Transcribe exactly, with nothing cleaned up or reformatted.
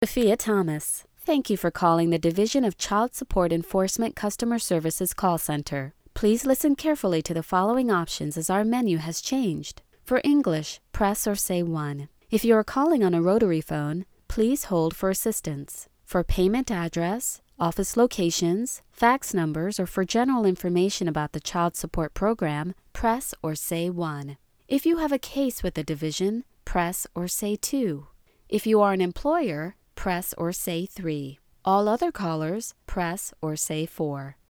Sophia Thomas. Thank you for calling the Division of Child Support Enforcement Customer Services Call Center. Please listen carefully to the following options as our menu has changed. For English, press or say one. If you are calling on a rotary phone, please hold for assistance. For payment address, office locations, fax numbers, or for general information about the child support program, press or say one. If you have a case with the division, press or say two. If you are an employer, press or say three. All other callers, press or say four.